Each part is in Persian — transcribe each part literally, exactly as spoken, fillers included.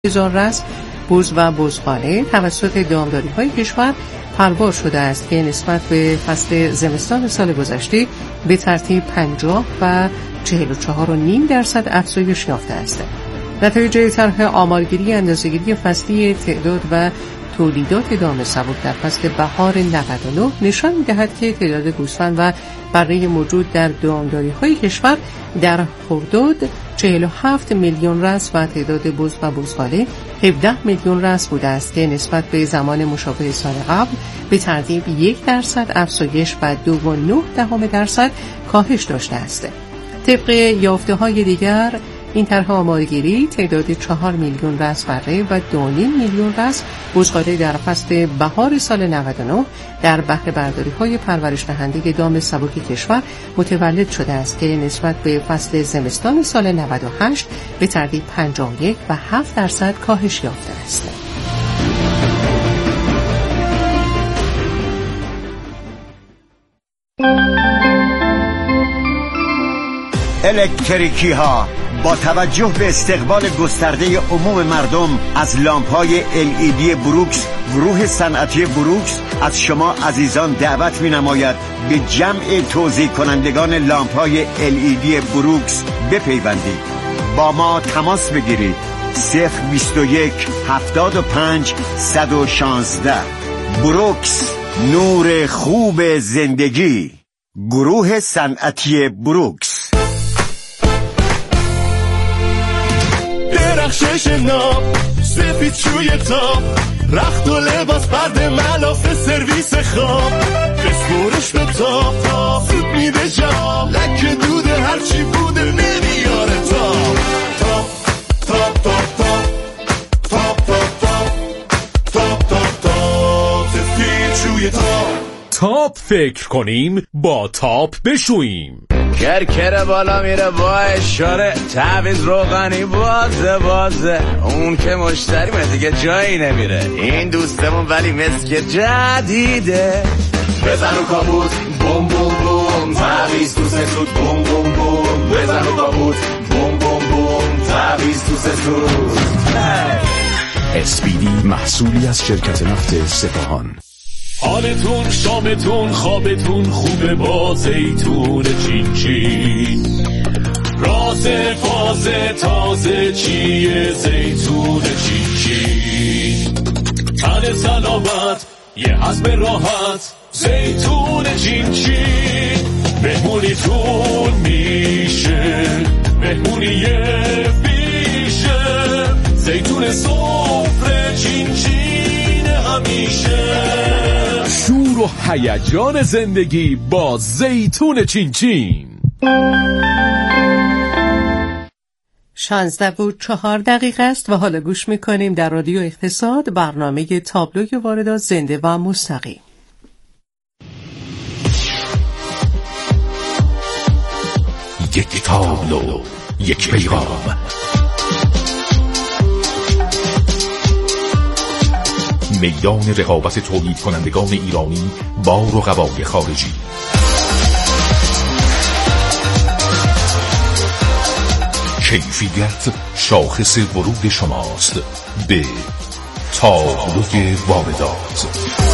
هزار رأس بز و بزغاله توسط دامداری‌های کشور پروار شده است که نسبت به فصل زمستان سال گذشته به ترتیب پنجاه و چهل و چهار و نیم درصد افزایش یافته است. نتایج طرح آمارگیری اندازه‌گیری فصلی تعداد و تولیدات دام سبک در فصل بهار نود و نه نشان می‌دهد که تعداد گوسفند و بره موجود در دامداری‌های کشور در خرداد چهل و هفت میلیون رأس و تعداد بز و بزغاله هفده میلیون رأس بوده است که نسبت به زمان مشابه سال قبل به ترتیب یک درصد افزایش و دو و نه دهم درصد کاهش داشته است. طبق یافته‌های دیگر این طرح آمارگیری تعداد چهار میلیون رأس بره و دو و نیم میلیون رأس بزغاله در فصل بهار سال نود و نه در بهره برداری‌های پرورش دهنده دام سبک کشور متولد شده است که نسبت به فصل زمستان سال نود و هشت به ترتیب پنجاه و یک و هفت درصد کاهش یافته است. الکتریکی ها با توجه به استقبال گسترده عموم مردم از لامپ‌های ال ای دی بروکس، گروه صنعتی بروکس از شما عزیزان دعوت می‌نماید به جمع توزیع کنندگان لامپ‌های ال ای دی بروکس بپیوندید. با ما تماس بگیرید. صفر بیست و یک هفتاد و پنج صد و شانزده. بروکس، نور خوب زندگی. گروه صنعتی بروکس. درخشش ناب، سفید شوی تاب، رخت و لباس، پرده ملافه، سرویس خواب، بسپورش به تاب تاب، زود میده جا، لکه دوده هرچی بوده نمیاره تاب تاب تاب تاب تاب تاب تاب تاب تاب تاب تاب سفید شوی تاب. تاپ فکر کنیم با تاپ بشوییم. کرکره بالا میره با اشاره، تعویض روغنی بازه بازه، اون که مشتریمه دیگه جایی نمیره، این دوستمون ولی مسک جدیده. بزن و کابوت بوم بوم بوم، تعویض تو سسود بوم بوم بوم، بزن و کابوت بوم بوم بوم، تعویض تو سسود. اسپیدی محصولی از شرکت نفت سپاهان. حالتون شامتون خوابتون خوبه با زیتون چین چین، راز فاز تازه چیه زیتون چین چین، تن سلامت یه حزم راحت زیتون چین چین، مهمونیتون میشه مهمونی بیشه، زیتون سفره چین چین همیشه. شور و هیجان زندگی با زیتون چین چین. شانزده و چهار دقیقه است و حالا گوش میکنیم در رادیو اقتصاد برنامه تابلوی واردات زنده و مستقیم. یک تابلو، یک پیغام. میدان رقابت تولید کنندگان ایرانی با رقبای خارجی. کیفیت شاخص ورود شماست به تابلوی واردات.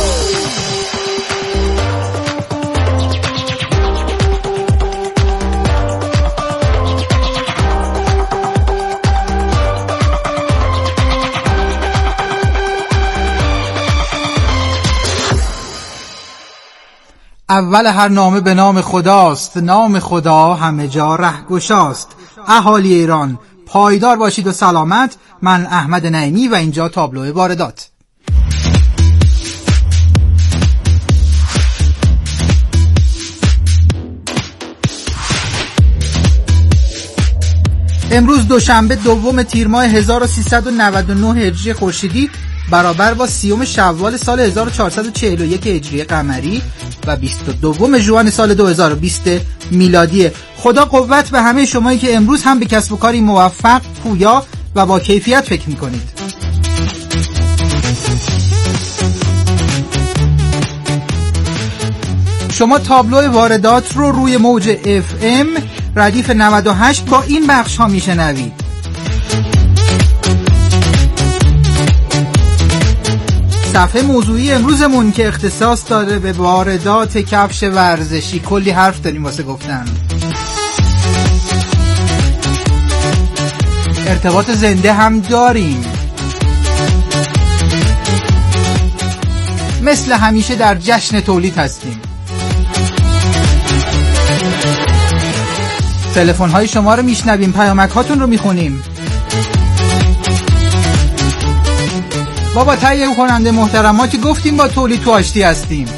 اول هر نامه به نام خداست، نام خدا همه جا رهگشاست. اهالی ایران پایدار باشید و سلامت. من احمد نعیمی و اینجا تابلو واردات. امروز دوشنبه دوم تیر ماه هزار و سیصد و نود و نه هجری خورشیدی برابر با سیوم شوال سال هزار و چهارصد و چهل و یک هجری قمری و بیست و دوم ژوئن سال دو هزار و بیست میلادی. خدا قوت به همه شمایی که امروز هم به کسب و کاری موفق، پویا و با کیفیت فکر می‌کنید. شما تابلو واردات رو روی موج اف ام ردیف نود و هشت با این بخش ها میشنوید. صفحه موضوعی امروزمون که اختصاص داره به واردات کفش ورزشی. کلی حرف داریم واسه گفتن. ارتباط زنده هم داریم. مثل همیشه در جشن تولید هستیم. تلفن های شما رو میشنویم، پیامک هاتون رو میخونیم. بابا تهیه کننده محترم، ما که گفتیم با تولید تو آشتی هستیم.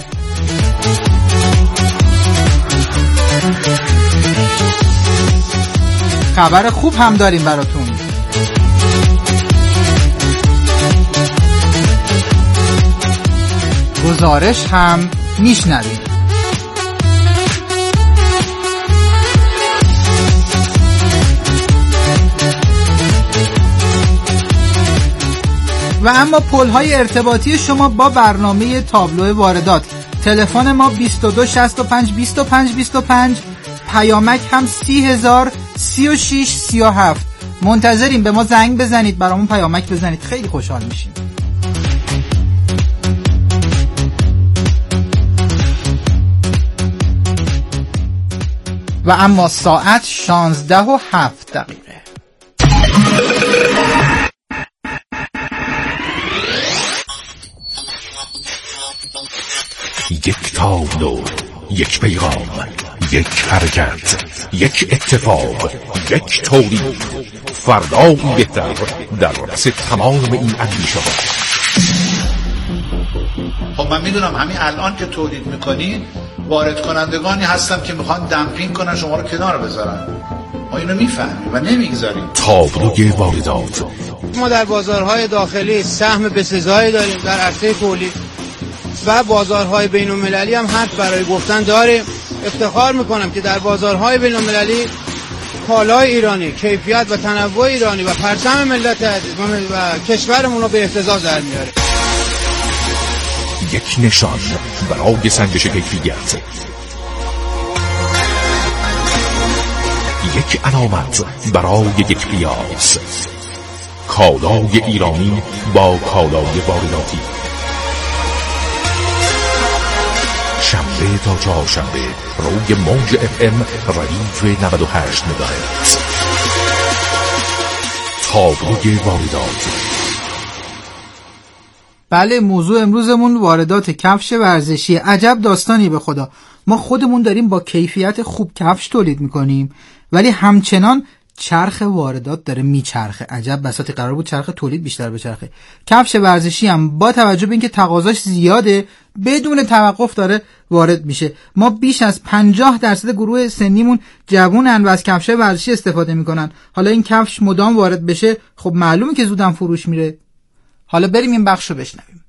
خبر خوب هم داریم براتون. گزارش هم میشنویم. و اما پل‌های ارتباطی شما با برنامه تابلو واردات. تلفن ما بیست و دو شصت و پنج بیست و پنج بیست و پنج، پیامک هم سی هزار سی و شش سی و هفت. منتظریم، به ما زنگ بزنید، برامون پیامک بزنید، خیلی خوشحال میشیم. و اما ساعت شانزده و هفت دقیقه. یک تابلو، یک پیغام، یک حرکت، یک اتفاق، یک تولید. فردایی بهتر در رأس تمام این اندیشه ها. خب من میدونم همین الان که تولید میکنین وارد کنندگانی هستن که میخوان دمپینگ کنن شما رو کنار بذارن. ما اینو میفهمیم و نمیگذاریم. تابلوی واردات. ما در بازارهای داخلی سهم بسزایی داریم در عرصه تولید و بازارهای بین المللی هم حد برای گفتن داریم. افتخار میکنم که در بازارهای بین المللی کالای ایرانی، کیفیت و تنوع ایرانی و پرچم ملت عزیز و کشورمون رو به اهتزاز در میاره. یک نشان برای سنجش کیفیت، یک علامت برای یک قیاس. کالای ایرانی با کالای وارداتی. شنبه تا چهارشنبه روی موج اف ام ردیف نود و هشت مگاهرتز. تابلوی واردات. بله، موضوع امروزمون واردات کفش ورزشی. عجب داستانی به خدا. ما خودمون داریم با کیفیت خوب کفش تولید میکنیم ولی همچنان چرخ واردات داره میچرخه. عجب بساطی، قرار بود چرخ تولید بیشتر بچرخه. کفش ورزشی هم با توجه به اینکه تقاضاش زیاده بدون توقف داره وارد میشه. ما بیش از پنجاه درصد گروه سنیمون جوونن و از کفش ورزشی استفاده میکنن. حالا این کفش مدام وارد بشه، خب معلومه که زودم فروش میره. حالا بریم این بخشو بشنویم.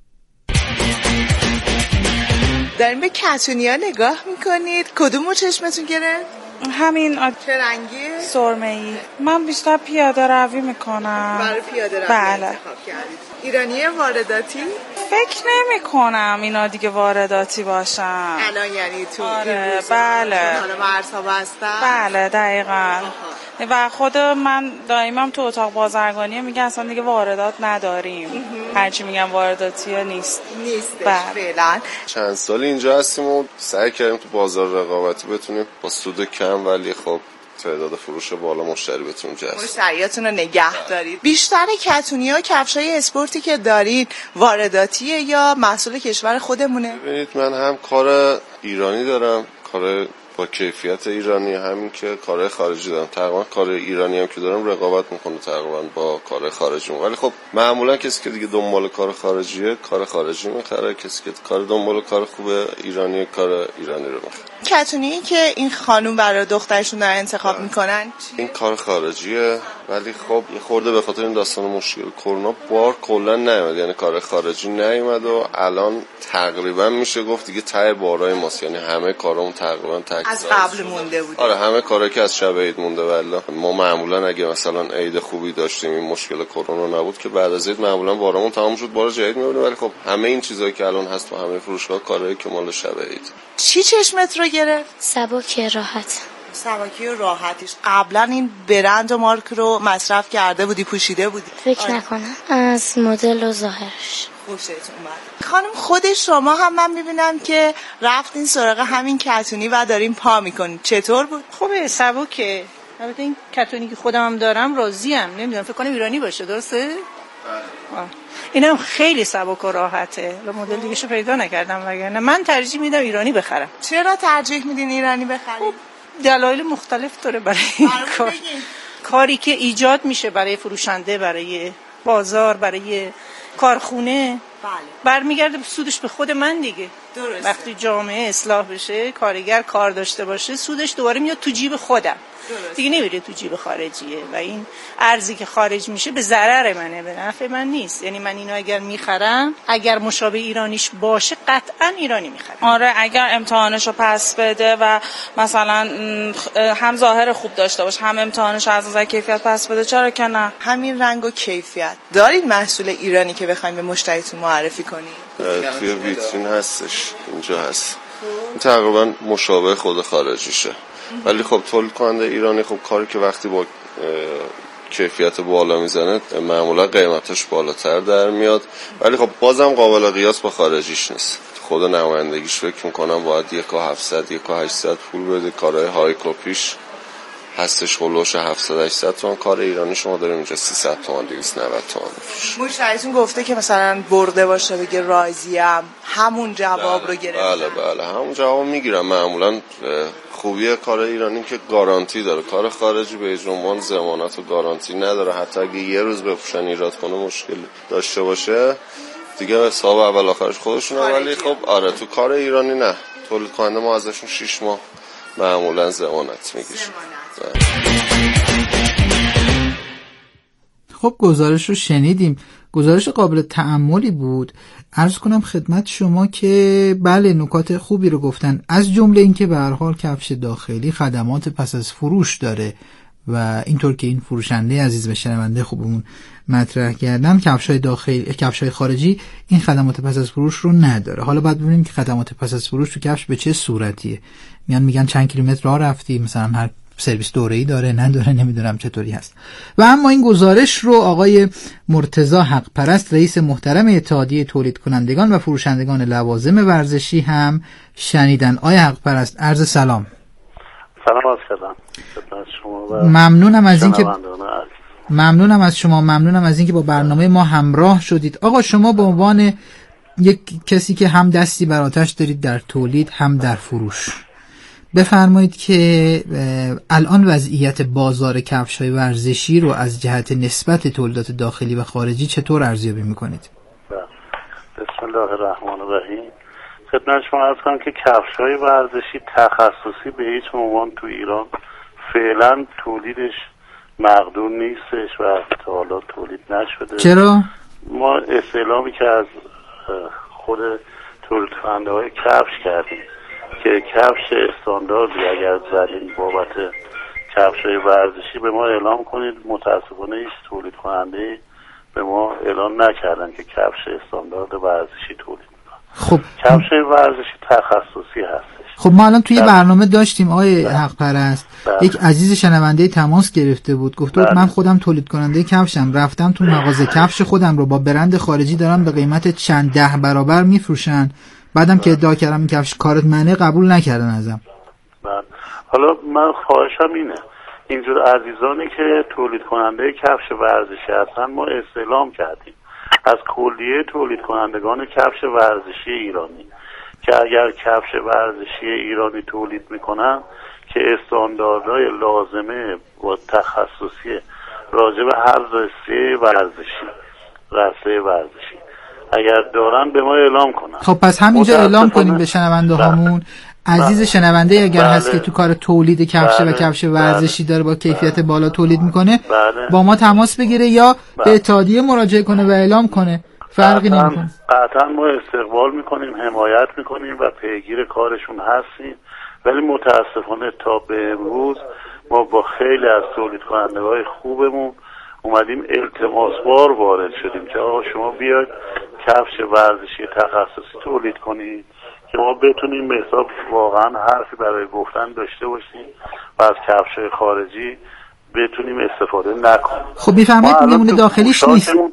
دارین به کتونیا نگاه میکنید؟ کدومو چشمتون گرفت؟ همین. چه رنگی؟ سرمه‌ای. من بیشتر پیاده روی میکنم. برای پیاده روی بله. انتخاب کردید. ایرانی وارداتی؟ فکر نمی کنم اینا دیگه وارداتی باشن الان، یعنی تو آره بله حالا مرزها بستن. بله دقیقاً. و خود من دائما تو اتاق بازرگانی میگن اصلا دیگه واردات نداریم. هرچی میگم وارداتی نیست نیستش بله. فعلا. چند سال اینجا هستیم و سعی کردیم تو بازار رقابتی بتونیم با سود کم ولی خب تعداد فروش بالا مشتری بتونیم جذب. مشتریاتون رو نگه دارید. بیشتر کتونیا کفشای اسپورتی که دارید وارداتیه یا محصول کشور خودمونه؟ ببینید من هم کار ایرانی دارم، کار با کیفیت ایرانی، همین که کارهای خارجی دارم. تقریبا کار ایرانی هم که دارم رقابت میکنه تقریبا با کار خارجی. ولی خب معمولا کسی که دیگه دنبال کار خارجیه کار خارجی میخره، کسی که کار دنبال کار خوب ایرانی کار ایرانی رو میخره. کتونی که این خانم برای دخترشون دارن انتخاب ده. میکنن این کار خارجیه ولی خب یه خورده به خاطر این داستان مشکل کرونا بار کلا نیومد، یعنی کار خارجی نیومد و الان تقریبا میشه گفت دیگه ته بارای ماست، یعنی همه کارامون تقریبا تک از قبل مونده بود. آره همه کارا که از شب عید مونده. والله ما معمولا اگه مثلا عید خوبی داشتیم این مشکل کرونا نبود که بعد از عید معمولا بارامون تمام شد، بار جدید میبریم. ولی خب همه این چیزایی که الان هست تو همه فروشگاه کارهایی که مال شب عید. چی چشمت رو گرفت؟ سبکی راحت. سبکی و راحتیش. قبلا این برند و مارک رو مصرف کرده بودی، پوشیده بودی؟ فکر آره. نکنم. از مدل و ظاهرش. خوشت اومد. خانم خود شما هم من میبینم که رفتین سراغ همین کتونی و دارین پا میکنین، چطور بود؟ خوبه، سبکه. البته این کتونی که خودم هم دارم راضیم، نمیدونم فکر کنم ایرانی باشه، درسته؟ بله. اینم خیلی سبک و راحته. مدل دیگه‌شو پیدا نکردم، وگرنه من ترجیح میدم ایرانی بخرم. چرا ترجیح میدین ایرانی بخرید؟ دلایل مختلف داره برای این کار. کاری که ایجاد میشه برای فروشنده، برای بازار، برای کارخونه، بله. برمیگرده سودش به خود من دیگه. درسته. وقتی جامعه اصلاح بشه، کارگر کار داشته باشه، سودش دوباره میاد تو جیب خودم. درسته. دیگه نمیره تو جیب خارجیه و این ارزی که خارج میشه به ضرر منه، به نفع من نیست. یعنی من اینو اگر میخرم، اگر مشابه ایرانیش باشه قطعا ایرانی میخرم. آره، اگر امتحانشو پس بده و مثلا هم ظاهر خوب داشته باشه، هم امتحانشو از نظر کیفیت پس بده، چرا که نه؟ همین رنگ و کیفیت. دارید محصول ایرانی که بخواید به مشتریتون معرفی کنید؟ توی ویترین هستش، اینجا هست. تقریبا مشابه خود خارجیشه. ولی خب تولید کننده ایرانی خب کاری که وقتی با کیفیت بالا میزنه معمولا قیمتش بالاتر در میاد، ولی خب بازم قابل قیاس با خارجیش نیست. خود نمایندگیش فکر میکنم باید یک و هفتصد یک و هشتصد پول بده. کارهای های کپیش هستش خلوش هفتصد هشتصد تومان، کار ایرانی شما داریم اینجا سیصد تومان دویست و نود تومان بفروش. مشتریتون گفته که مثلا برده باشه بگه راضیم، همون جواب رو گرفتن؟ بله بله همون جواب میگیرم. معمولا خوبی کار ایرانی که گارانتی داره، کار خارجی به هیچ عنوان ضمانت و گارانتی نداره. حتی اگه یه روز بپوشن ایراد کنه مشکل داشته باشه دیگه حساب اول آخرش خودشونه. ولی خب آره تو کار ایرانی نه، تولید کننده ما ازشون شش ماه معمولا ضمانت میگیره. خب گزارش رو شنیدیم، گزارش قابل تأملی بود. عرض کنم خدمت شما که بله نکات خوبی رو گفتن، از جمله این که به هر حال کفش داخلی خدمات پس از فروش داره و اینطور که این فروشنده عزیز و شنونده خوبمون مطرح کردن، کفشای داخلی کفشای خارجی این خدمات پس از فروش رو نداره. حالا باید ببینیم که خدمات پس از فروش تو کفش به چه صورتیه. میان میگن چند کیلومتر راه رفتی، مثلا هر سرویس دوره‌ای داره نداره، نمیدونم چطوری هست. و اما این گزارش رو آقای مرتضی حق پرست رئیس محترم اتحادیه تولید کنندگان و فروشندگان لوازم ورزشی هم شنیدن. آقای حق پرست عرض سلام. سلام عرض کردم خدمت شما و ممنونم از اینکه ممنونم از شما ممنونم از اینکه با برنامه ما همراه شدید. آقا شما به عنوان یک کسی که هم دستی بر آتش دارید در تولید هم در فروش، بفرمایید که الان وضعیت بازار کفش‌های ورزشی رو از جهت نسبت تولیدات داخلی و خارجی چطور ارزیابی می‌کنید؟ بسم الله الرحمن الرحیم. خدمت شما عرض کنم که کفش‌های ورزشی تخصصی به هیچ عنوان تو ایران فعلا تولیدش مقدور نیستش و تا حالا تولید نشده. چرا؟ ما استعلامی که از خود تولید کننده‌های کفش کردیم که کفش استانداردی اگر زدین بابت کفش‌های ورزشی به ما اعلام کنید، متاسفانه هیچ تولید کننده به ما اعلام نکردن که کفش استاندارد ورزشی تولید می‌کنه. خب کفش ورزشی تخصصی هستش. خب ما الان توی برنامه داشتیم آقای حق پرست، یک عزیز شنونده تماس گرفته بود، گفت بود من خودم تولید کننده کفشم، رفتم تو مغازه کفش خودم رو با برند خارجی دارم به قیمت چند ده برابر میفروشن، بعدم که ادعا کردم این کفش کارت منه قبول نکردن ازم. بله. حالا من خواهشم اینه اینجور عزیزانی که تولید کننده کفش ورزشی هستن ما استعلام کردیم از کلیه تولید کنندگان کفش ورزشی ایرانی که اگر کفش ورزشی ایرانی تولید میکنن که استانداردهای لازمه و تخصصی راجع به هر رشته ورزشی رشته ورزشی اگر دارن به ما اعلام کنن. خب پس همینجا اعلام کنیم به شنونده هامون. عزیز شنونده اگر بله. هست که تو کار تولید کفش بله. و کفش ورزشی داره با کیفیت بله. بالا تولید میکنه بله. با ما تماس بگیره یا بله. به اتحادیه مراجعه کنه و اعلام کنه، فرقی نمیکنه. قطعا ما استقبال میکنیم، حمایت میکنیم و پیگیر کارشون هستیم، ولی متاسفانه تا به امروز ما با خیلی از تولید کننده‌های خوبمون اومدیم التماس بار وارد شدیم که آقا شما بیاید کفش ورزشی تخصصی تولید کنید که ما بتونیم به حساب واقعا حرفی برای گفتن داشته باشیم و از کفش خارجی بتونیم استفاده نکنیم. خب میفهمید نمونه داخلیش نیست.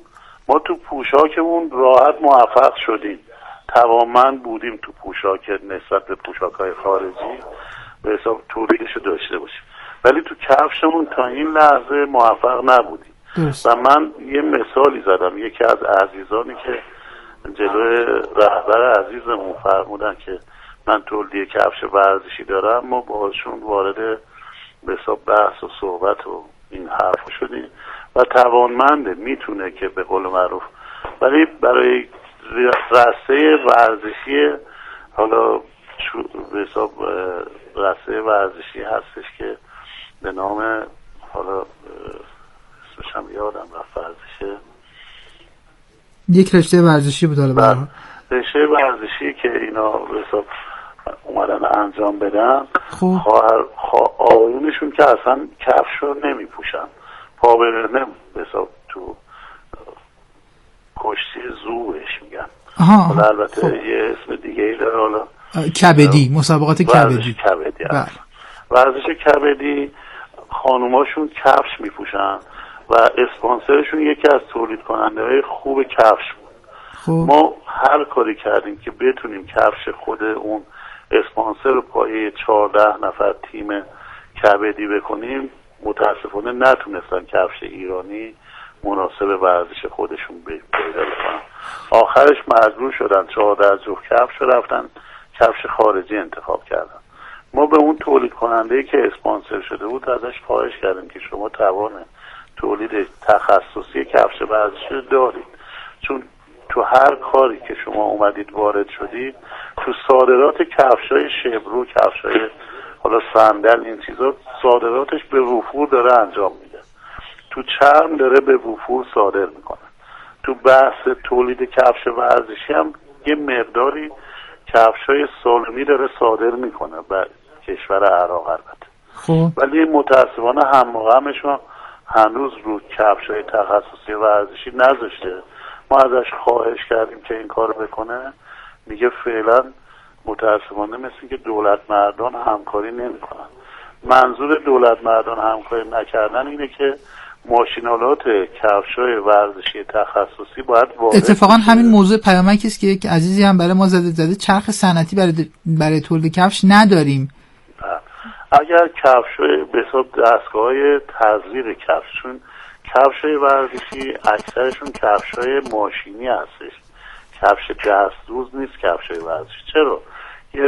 ما تو پوشاکمون راحت موفق شدیم، توانمند بودیم تو پوشاک نسبت به پوشاک‌های خارجی به حساب تولیدش رو داشته باشیم، ولی تو کفشمون تا این لحظه موفق نبودیم. و من یه مثالی زدم، یکی از عزیزانی که جلوی رهبر عزیزمون فرمودن که من تولید کفش ورزشی دارم، ما باشون وارد به حساب بحث و صحبت و این حرف شدیم و توانمنده، میتونه که به قول معروف، ولی برای رسته ورزشی حالا به حساب رسته ورزشی هستش که به نام حالا اسمش هم یادم رفت، ورزشه یک رشته ورزشی بود حالا برای رشته ورزشی که اینا به حساب اومدن انجام بدن، خب خواهر آقایونشون که اصلا کفش رو نمی پوشن، پا برهنه به حساب تو کشتی زوش میگن. حالا البته خب. یه اسم دیگه ای داره، حالا کبدی، مسابقات کبدی. کبدی ورزش کبدی خانوماشون کفش میپوشن و اسپانسرشون یکی از تولید کننده های خوب کفش بود. خب. ما هر کاری کردیم که بتونیم کفش خود اون اسپانسر رو پایه چهارده نفر تیم کبدی بکنیم، متاسفانه نتونستن کفش ایرانی مناسب ورزش خودشون پیدا بکنن. آخرش مجبور شدن چهارده جفت کفش رفتن کفش خارجی انتخاب کردن. ما به اون تولید کننده‌ای که اسپانسر شده بود ازش خواهش کردیم که شما توان تولید تخصصی کفش ورزشی دارید، چون تو هر کاری که شما اومدید وارد شدید، تو صادرات کفشای شبرو، کفشای حالا صندل، این چیزا صادراتش به وفور داره انجام میده، تو چرم داره به وفور صادر میکنه. تو بحث تولید کفش ورزشی هم یه مقداری کفشای سالمی داره صادر میکنه به کشور عراق البته. خب ولی متاسفانه هم همشون هنوز رو کفشای تخصصی ورزشی نذاشته. ما ازش خواهش کردیم که این کارو بکنه، میگه فعلا متاسفانه مثل که دولت مردان همکاری نمیکنن. منظور دولت مردان همکاری نکردن اینه که ماشینالات کفشای ورزشی تخصصی باید وارد. اتفاقا همین موضوع پیامکی است که یک عزیزی هم برای ما زده زده چرخ صنعتی برای برای تولید کفش نداریم. اگر کفشای به حساب دستگاه‌های تزریق کفشون، کفشای ورزشی اکثرشون کفشای ماشینی هستش، کفش دستدوز نیست کفشای ورزشی. چرا؟ یه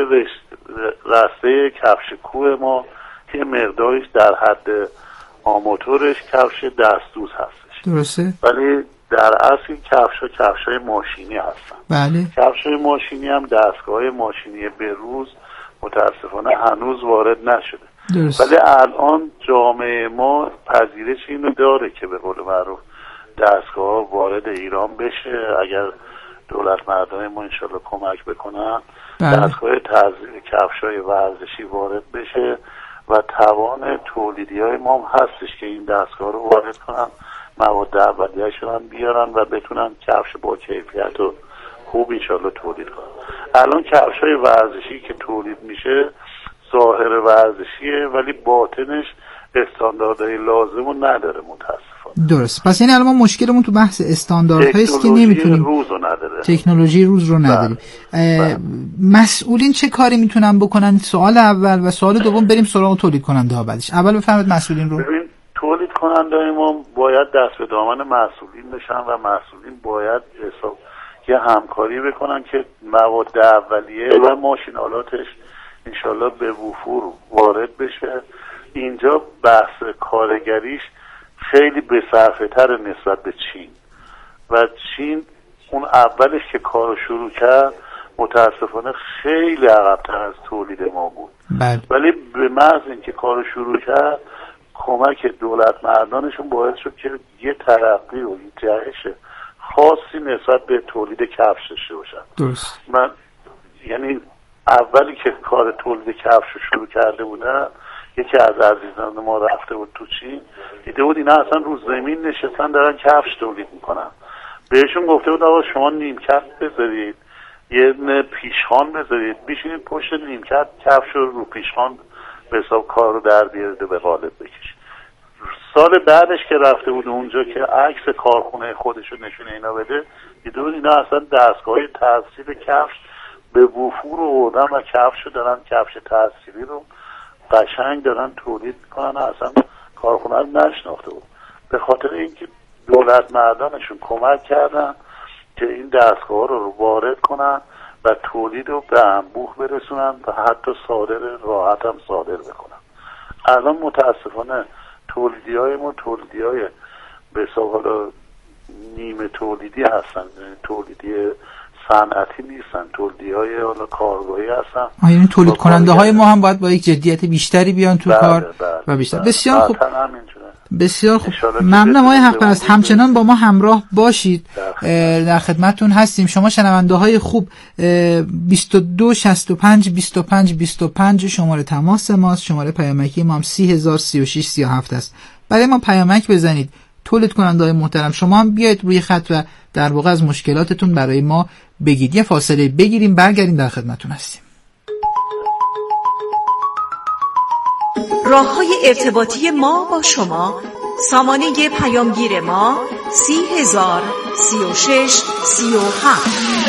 رسته کفش کوه ما یه مقداریش در حد آماتورش کفش دستدوز هستش، درسته؟ ولی در اصل کفشا کفشای ماشینی هستن. بله. کفشای ماشینی هم دستگاه ماشینی به روز متاسفانه هنوز وارد نشده. درست. ولی الان جامعه ما پذیرش اینو داره که به قول معروف دستگاه وارد ایران بشه، اگر دولت مردان ما انشالله کمک بکنن. بله. دستگاه تزریق کفشای ورزشی وارد بشه و توان تولیدی های ما هم هستش که این دستگاه رو وارد کنن، مواد اولیه شون هم بیارن و بتونن کفش با کیفیت و خوب انشالله تولید کنن. الان کفشای ورزشی که تولید میشه ظاهر ورزشیه ولی باطنش استانداردهای لازم رو نداره متاسفانه. درست. پس یعنی الان ما مشکلمون تو بحث استانداردهایی است که نمیتونیم، روز رو نداره. تکنولوژی روز رو نداریم. مسئولین چه کاری میتونن بکنن؟ سوال اول. و سوال دوم بریم سراغ تولید کننده ها بعدش. اول بفرمایید مسئولین رو. ببین تولید کننده ما باید دست به دامن مسئولین بشن و مسئولین باید حساب یه همکاری بکنن که مواد اولیه و ماشینالاتش انشالله به وفور وارد بشه. اینجا بحث کارگریش خیلی بصرفه تر نسبت به چین و چین اون اولش که کارو شروع کرد متاسفانه خیلی عقب‌تر از تولید ما بود. بله. ولی به محض اینکه کارو شروع کرد کمک دولت مردانشون باعث شد که یه ترقی و یه جهش خاصی نسبت به تولید کفش داشته باشن. درست. من یعنی اولی که کار تولید کفش رو شروع کرده بودن، یکی از عزیزان ما رفته بود تو چین، دیده بود اینا اصلا رو زمین نشستن دارن کفش تولید میکنن. بهشون گفته بود آقا شما نیمکت بذارید، یه پیشخوان بذارید، بشینید پشت نیمکت کفش رو رو پیشخوان به حساب کار رو در بیارید به قالب بکشید. سال بعدش که رفته بود اونجا که عکس کارخونه خودشو نشونه اینا بده، دیده بود اینا اصلا دستگاه ترسیب کفش به وفور آوردن و کفشو دارن، کفش ترسیبی رو قشنگ دارن تولید میکنن، اصلا کارخونه رو نشناخته بود. به خاطر اینکه دولت مردانشون کمک کردن که این دستگاه رو وارد کنن و تولید رو به انبوه برسونن و حتی صادر راحت هم صادر بکنن. الان متاسفانه تولیدی های ما تولیدی های به حالا نیمه تولیدی هستن، تولیدی صنعتی نیستن، تولیدی های حالا کارگاهی هستن. یعنی تولید کننده های ما هم باید با یک جدیت بیشتری بیان تو بله کار بله و بیشتر. بله بسیار خوب، بسیار خوب. ممنونم آقای حق پرست، همچنان با ما همراه باشید، در خدمتتون هستیم. شما شنونده های خوب، بیست و دو شصت و پنج بیست و پنج بیست و پنج شماره تماس ماست، شماره پیامکی ما هم سی هزار سی و شش سی و هفت است. برای ما پیامک بزنید. تولید کننده های محترم، شما هم بیایید روی خط و در واقع از مشکلاتتون برای ما بگید. یه فاصله بگیریم، برگردیم، در خدمتتون هستیم. راه‌های ارتباطی ما با شما: سامانه پیامگیر ما سی هزار سی و شش سی و هفت.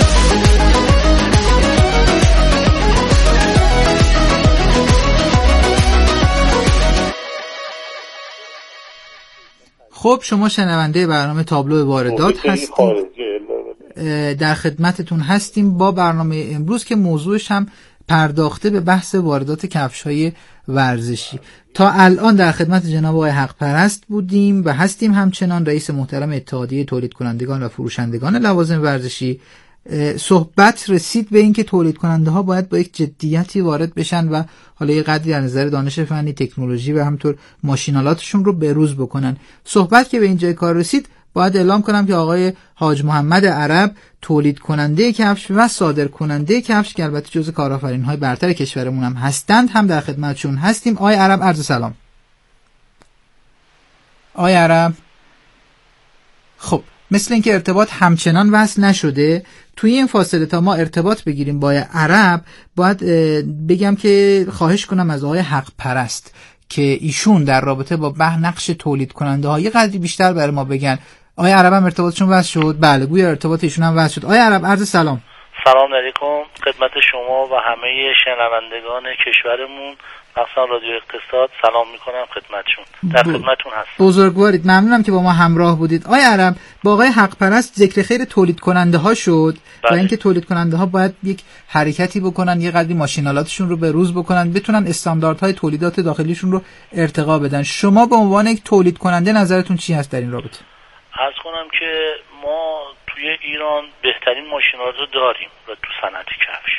خب شما شنونده برنامه تابلو واردات هستید، در خدمتتون هستیم با برنامه امروز که موضوعش هم پرداخته به بحث واردات کفش‌های ورزشی. تا الان در خدمت جناب آقای حق پرست بودیم و هستیم همچنان، رئیس محترم اتحادیه تولید کنندگان و فروشندگان لوازم ورزشی. صحبت رسید به این که تولید کننده ها باید با یک جدیتی وارد بشن و حالا یه قدری در نظر دانش فنی، تکنولوژی و همطور ماشینالاتشون رو بروز بکنن. صحبت که به اینجای کار رسید، باید اعلام کنم که آقای حاج محمد عرب، تولید کننده کفش و صادر کننده کفش که البته جزو کارآفرین‌های برتر کشورمون هم هستند، هم در خدمتشون هستیم. آقای عرب عرض سلام. آقای عرب، خب مثل اینکه ارتباط همچنان وصل نشده. توی این فاصله تا ما ارتباط بگیریم با عرب، باید بگم که خواهش کنم از آقای حق پرست که ایشون در رابطه با به نقش تولید کننده ها یه قدری بیشتر برای ما بگن. آقای عرب هم ارتباطشون وصل شد؟ بله، گویا ارتباط ایشون هم وصل شد. آقای عرب عرض سلام. سلام علیکم خدمت شما و همه شنوندگان کشورمون، مخصوصا رادیو اقتصاد سلام میکنم خدمتشون، در خدمتون هستم. بزرگوارید، ممنونم که با ما همراه بودید. آقای عرب، با آقای حق پرست ذکر خیر تولید کننده ها شد بله. و اینکه تولید کننده ها باید یک حرکتی بکنن، یه قدری ماشینالاتشون رو به روز بکنن، بتونن استانداردهای تولیدات داخلیشون رو ارتقا بدن. شما به عنوان یک تولید کننده نظرتون چی هست در این رابطه؟ عرض کنم که ما توی ایران بهترین ماشینالات رو داریم و تو صنعت کفش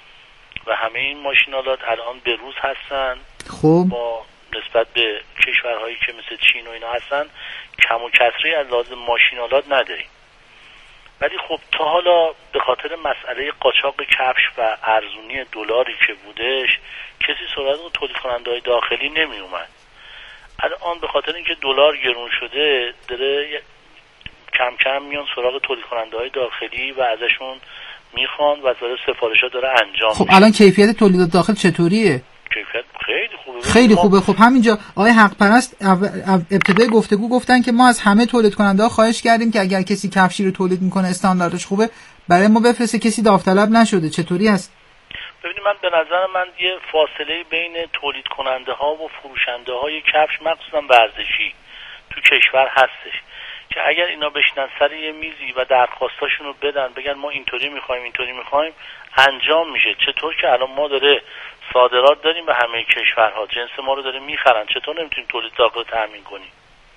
و همه این ماشینالات الان به روز هستن. خب با نسبت به کشورهایی که مثل چین و اینا هستن کم و کسری از لحاظ ماشینالات نداریم، ولی خب تا حالا به خاطر مسئله قاچاق کفش و ارزونی دلاری که بودش کسی سراغ تولید کننده های داخلی نمی اومد. الان به خاطر اینکه دلار گرون شده داره کم کم میان سراغ تولید کننده های داخلی و ازشون میخوان و داره سفارشات داره انجام خب میشه. الان کیفیت تولیدات داخل چطوریه؟ کیفیت خیلی خوبه. خیلی خوبه. خب همینجا آقای حق پرست ابتدای گفتگو گفتن که ما از همه تولید کننده ها خواهش کردیم که اگر کسی کفشی رو تولید میکنه استانداردش خوبه برای ما بفرسته، کسی داوطلب نشده. چطوری هست؟ ببینید من به نظر من یه فاصله بین تولید کننده ها و فروشنده های کفش مخصوصا ورزشی تو کشور هستش که اگر اینا بشینن سر یه میزی و درخواستاشون رو بدن، بگن ما اینطوری میخوایم اینطوری میخوایم، انجام میشه. چطور که الان ما داره صادرات داریم به همه کشورها، جنس ما رو داره میخرن، چطور نمیتونیم تولید داخل تامین کنیم؟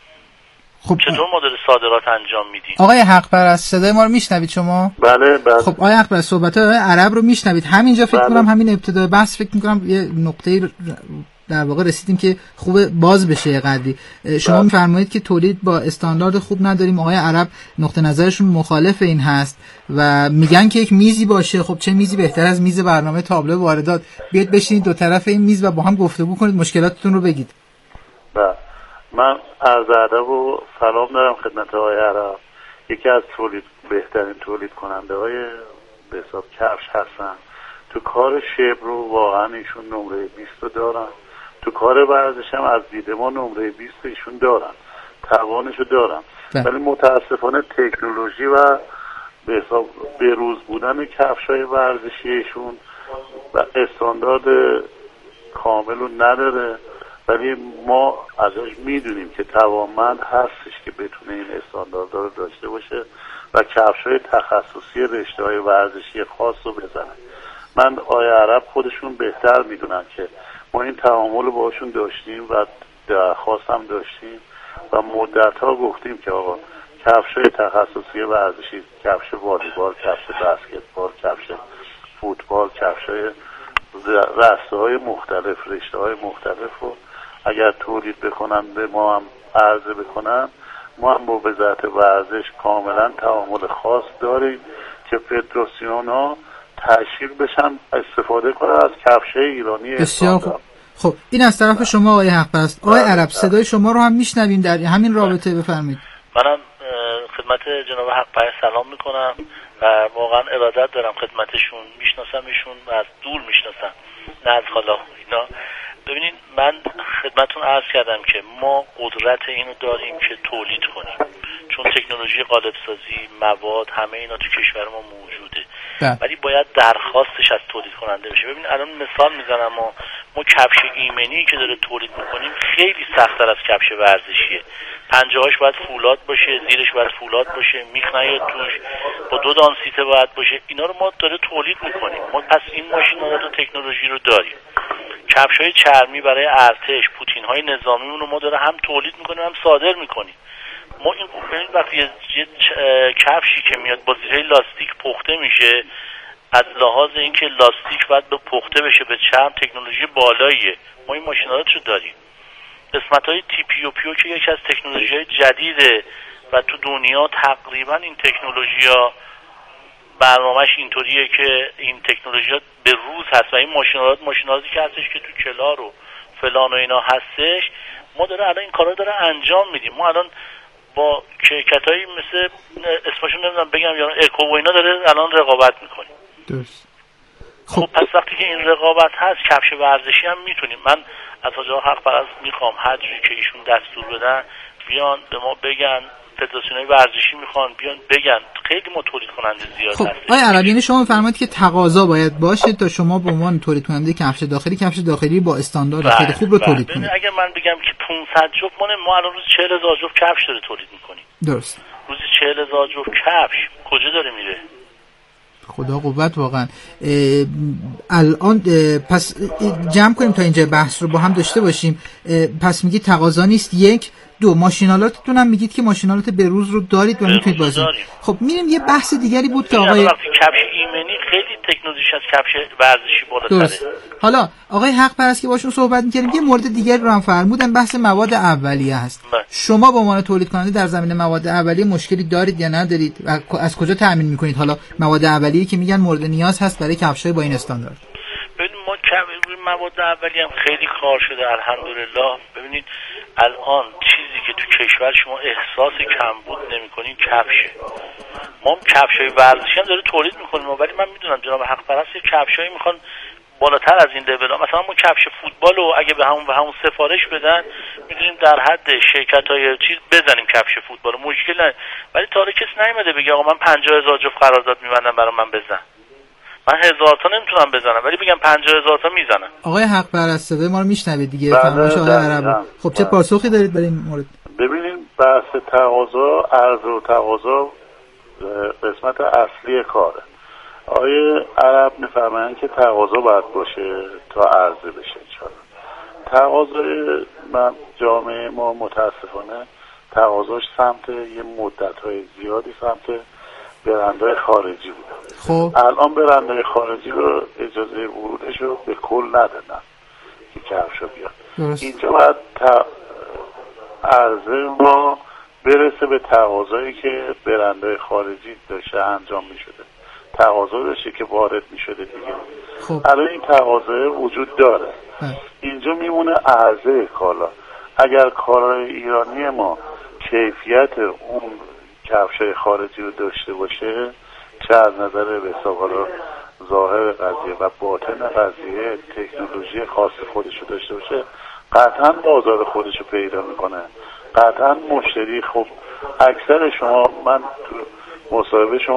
خب چطور ما داره صادرات انجام میدیم؟ آقای حق پرست صدای ما رو میشنوید شما؟ بله بله. خب آقای حق پرست صحبت های عرب رو میشنوید. همینجا فکر بله. کنم همین ابتدای بحث فکر میکنم یه نقطه در واقع رسیدیم که خوب باز بشه یه قدری. شما میفرمایید که تولید با استاندارد خوب نداریم. آقای عرب نقطه نظرشون مخالف این هست و میگن که یک میزی باشه. خب چه میزی بهتر از میز برنامه تابلو واردات؟ بیاید بشینید دو طرف این میز و با هم گفتگو کنید، مشکلاتتون رو بگید. بله. من عرض ادب و سلام دارم خدمت آقای عرب. یکی از تولید بهترین تولید کننده های به حساب کفش هستن. تو کار شبر رو واقعا ایشون نمره بیست رو دارن تو کار ورزش هم از دید ما نمره بیست ایشون دارن، توانشو دارن، ولی متاسفانه تکنولوژی و به حساب بروز بودن کفشای ورزشیشون و استاندارد کامل رو نداره، ولی ما ازش میدونیم که توانمند هستش که بتونه این استاندارد رو داشته باشه و کفشای تخصصی رشته‌های ورزشی خاص رو بزنه. من آیه عرب خودشون بهتر میدونن که ما این تعامل رو باشون داشتیم و درخواست هم داشتیم و مدت ها گفتیم که آقا کفشای تخصصی ورزشی، کفش والیبال، کفش بسکتبال، کفش فوتبال، کفشای رسته‌های مختلف، رشته‌های مختلف رو اگر تولید بکنن به ما هم عرضه بکنن، ما هم با وزارت ورزش کاملا تعامل خاص داریم که فدراسیون‌ها تشویق بشن استفاده کنن از کفشای ایرانی. بسیار خوب. خب این از طرف شما آقای حق‌پرست. آقای عرب صدای شما رو هم میشنویم در همین رابطه، بفرمایید. منم خدمت جناب حق‌پرست سلام میکنم و واقعا ارادت دارم خدمتشون، میشناسم ایشون و از دور میشناسم، نه از حالا اینا. ببینید من خدمتون عرض کردم که ما قدرت اینو داریم که تولید کنیم، چون تکنولوژی قالب سازی، مواد، همه اینا تو کشور ما موجوده، ولی باید درخواستش از تولید کننده بشه. ببین الان مثال میزنم، ما ما کفش ایمنی که داره تولید میکنیم خیلی سخت‌تر از کفش ورزشیه. پنجه‌هاش باید فولاد باشه، زیرش باید فولاد باشه، میخ نیاد توش، با دو دان سیته باید باشه. اینا رو ما داره تولید میکنیم. ما پس این ماشین‌ها و تکنولوژی رو داریم. کفش‌های چرمی برای ارتش، پوتین‌های نظامیمون رو ما داره هم تولید میکنیم هم صادر میکنیم. ما این ببینید وقتی یه کفشی که میاد با زیرهای لاستیک پخته میشه، از لحاظ اینکه لاستیک باید به پخته بشه به چرم، تکنولوژی بالاییه. ما این ماشین‌ها رو داریم. قسمت‌های تی پی او پی او که یکی از تکنولوژی‌های جدیده و تو دنیا تقریبا این تکنولوژی‌ها برنامه‌اش اینطوریه که این تکنولوژی‌ها به روز هست و این ماشین‌آلات ماشین‌آلاتی که هستش که تو کلار و فلان و اینا هستش، ما داره الان این کارا داره انجام میدیم. ما الان با شرکتایی مثل اسمشون نمیدونم بگم یا اکو و اینا داره الان رقابت میکنیم. درست. خب پس وقتی که این رقابت هست کفش ورزشی هم میتونیم. من از حاج حق‌پرست میخوام هر جوری که ایشون دستور بدن بیان به ما بگن، فدراسیون‌های ورزشی میخوان بیان بگن، خیلی ما تولید کننده زیاد خب هست. آقای عربی یعنی شما میفرمایید که تقاضا باید باشه تا شما به عنوان تولید کننده کفش داخلی کفش داخلی با استاندارد خیلی خوب رو تولید کنید. اگر من بگم که پانصد جفت ما ما الان روز چهل هزار جفت کفش داره تولید میکنیم. درست. روزی چهل هزار جفت کفش کجا داره میره؟ خدا قوت واقعا. الان پس جمع کنیم تا اینجا بحث رو با هم داشته باشیم. پس میگید تقاضا نیست، یک دو ماشینالاتتون هم میگید که ماشینالات بروز رو دارید و میتونید بازی. خب میریم یه بحث دیگری بود که آقای وقتی کفش ایمنی خیلی تکنولوژیش از کفش ورزشی بالاتره. حالا آقای حق‌پرست که باشون صحبت می‌کردیم یه مورد دیگری رو هم فرمودن، بحث مواد اولیه هست. بله. شما به عنوان تولید کننده در زمینه مواد اولیه مشکلی دارید یا ندارید و از کجا تامین می‌کنید حالا مواد اولیه که میگن مورد نیاز هست برای کفش‌های با این استاندارد؟ ببینید ما مواد اولیه هم خیلی کار شده الحمدلله. ببینید الان چیزی که تو کشور شما احساس کمبود نمی‌کنین کفشه. ما کفشای ورزشی هم داره تولید می‌کنیم، ولی من میدونم جناب حق‌پرست کفشایی میخوان بالاتر از این لول. مثلا ما کفش فوتبال رو اگه به همون به همون سفارش بدن می‌دونیم در حد شرکت‌های چیز بزنیم کفش فوتبال، مشکل نه. ولی تا حالا کسی نیومده بگه آقا من پنجاه هزار جفت قرارداد می‌بندم برای من بزن. من هزار تا نمیتونم بزنم ولی بگم پنجاه هزار تا میزنم. آقای حق‌پرست صدای ما رو میشنوید دیگه، فرمایش آقای عرب. خب چه پاسخی دارید برای این مورد؟ ببینید بحث تقاضا، عرضه و تقاضا قسمت اصلی کاره. آقای عرب میفرمایند که تقاضا باید باشه تا عرضه بشه. انشاءالله تقاضای من جامعه ما متاسفانه تقاضاش سمت یه مدت‌های زیادی سمت برندهای خارجی بودن. خب الان برندهای خارجی رو اجازه ورودش رو به کل ندادن که کفش رو بیاد. درست. اینجا باید تا... عرضه ما برسه به تقاضایی که برندهای خارجی داشته انجام می شده، تقاضا داشته که وارد می شده دیگه. خب. الان این تقاضا وجود داره. اه. اینجا میمونه عرضه کالا. اگر کالای ایرانی ما کیفیت اون کفشای خارجی رو داشته باشه، چه از نظر به حساب حالا ظاهر قضیه و باطن قضیه تکنولوژی خاص خودشو داشته باشه قطعا بازار خودشو پیدا میکنه، قطعا مشتری. خب اکثر شما، من تو مصاحبه شما